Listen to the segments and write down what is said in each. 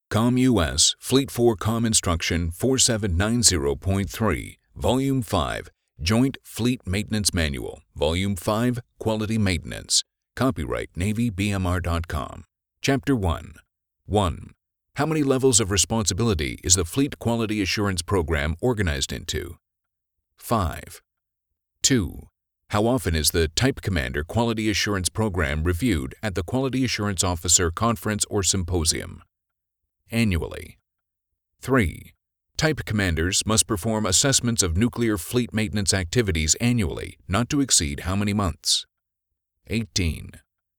COM-US Fleet 4 Com Instruction 4790.3, Volume 5, Joint Fleet Maintenance Manual, Volume 5, Quality Maintenance. Copyright NavyBMR.com. Chapter 1. 1. How many levels of responsibility is the Fleet Quality Assurance Program organized into? 5. 2. How often is the Type Commander Quality Assurance Program reviewed at the Quality Assurance Officer Conference or Symposium? Annually. 3. Type Commanders must perform assessments of nuclear fleet maintenance activities annually, not to exceed how many months? 18.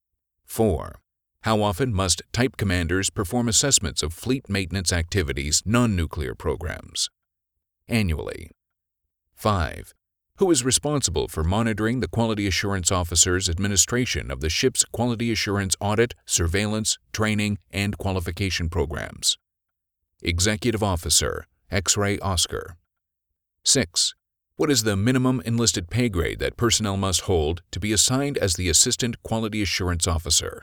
4. How often must Type Commanders perform assessments of fleet maintenance activities non-nuclear programs? Annually. 5. Who is responsible for monitoring the Quality Assurance Officer's administration of the ship's quality assurance audit, surveillance, training, and qualification programs? Executive Officer, X-Ray Oscar. 6. What is the minimum enlisted pay grade that personnel must hold to be assigned as the Assistant Quality Assurance Officer?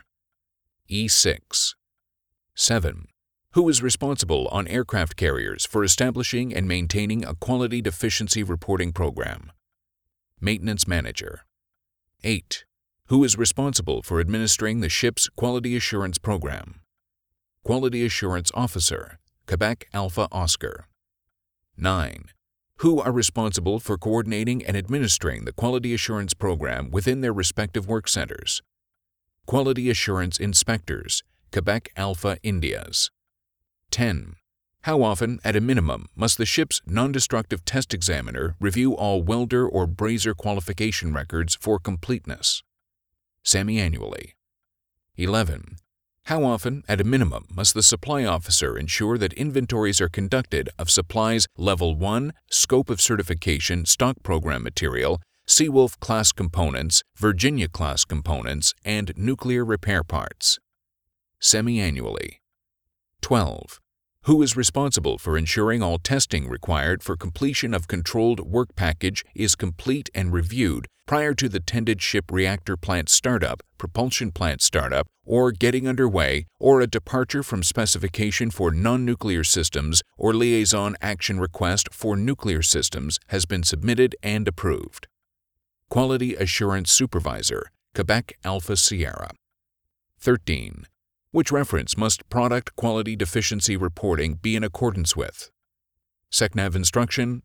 E6. 7. Who is responsible on aircraft carriers for establishing and maintaining a quality deficiency reporting program? Maintenance Manager. 8. Who is responsible for administering the ship's quality assurance program? Quality Assurance Officer, Quebec Alpha Oscar. 9. Who are responsible for coordinating and administering the quality assurance program within their respective work centers? Quality Assurance Inspectors, Quebec Alpha Indias. 10. How often, at a minimum, must the ship's non-destructive test examiner review all welder or brazier qualification records for completeness? Semi-annually. 11. How often, at a minimum, must the supply officer ensure that inventories are conducted of supplies Level 1, Scope of Certification Stock Program Material, Seawolf Class Components, Virginia Class Components, and Nuclear Repair Parts? Semi-annually. 12. Who is responsible for ensuring all testing required for completion of controlled work package is complete and reviewed prior to the tended ship reactor plant startup, propulsion plant startup, or getting underway, or a departure from specification for non-nuclear systems or liaison action request for nuclear systems has been submitted and approved? Quality Assurance Supervisor, Quebec Alpha Sierra. 13. Which reference must product quality deficiency reporting be in accordance with? SECNAV Instruction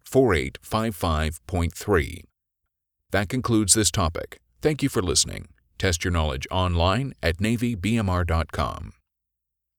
4855.3. That concludes this topic. Thank you for listening. Test your knowledge online at NavyBMR.com.